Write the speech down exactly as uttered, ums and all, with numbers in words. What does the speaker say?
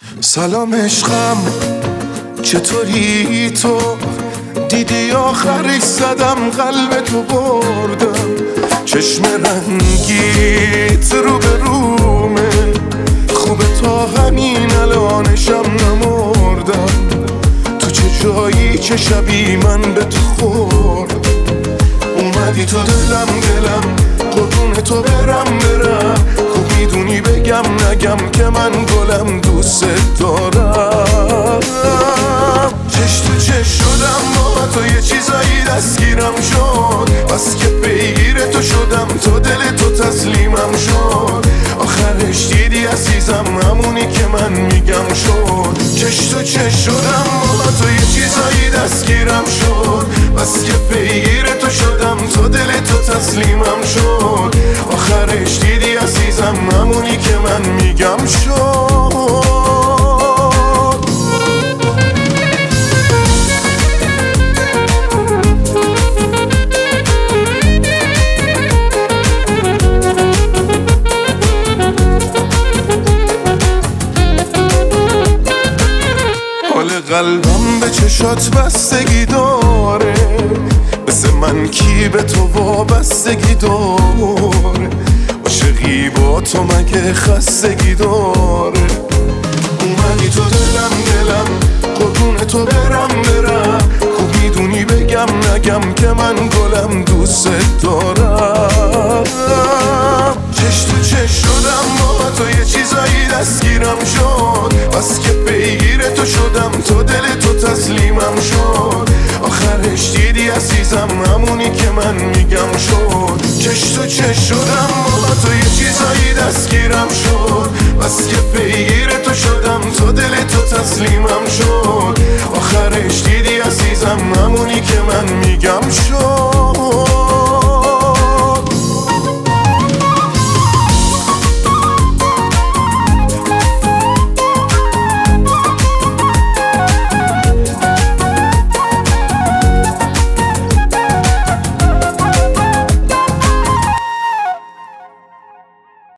سلام عشقم، چطوری تو؟ دیدی آخرش زدم قلب تو بردم، چشم رنگیت رو به رومه، خوبه تا همین الانشم نمردم. تو چه جایی چه شبی من به تو خورد، اومدی تو دلم دلم قربون تو برم برم. خوب میدونی بگم نگم که من گلم دوست دارم. چش تو چش شدم با تو یه چیزایی دستگیرم شد، بس که پیگیر تو شدم تو دل تو تسلیمم شد. آخرش دیدی عزیزم همونی که من میگم شد. چش تو چش شدم با تو یه چیزایی دستگیرم شد، بس که پیگیر تو شدم تو دل تو تسلیمم شد. آخرش دیدی عزیزم همونی که من میگم شد. قلبم به چشات بستگی داره، مثل من کی به تو وابستگی داره؟ عاشقی با تو مگه خستگی داره؟ اومدی تو دلم دلم قربون تو برم برم. خوب میدونی بگم نگم که من گلم دوست دارم. چش تو چش شدم با تو یه چیزایی دستگیرم شد، بس که پیگیر تو شدم تو دل تو تسلیمم شد. آخرش دیدی عزیزم همونی که من میگم شد. چش تو چش شدم با تو یه چیزایی دستگیرم شد، بس که پیگیر تو شدم تو دل تو تسلیمم شد.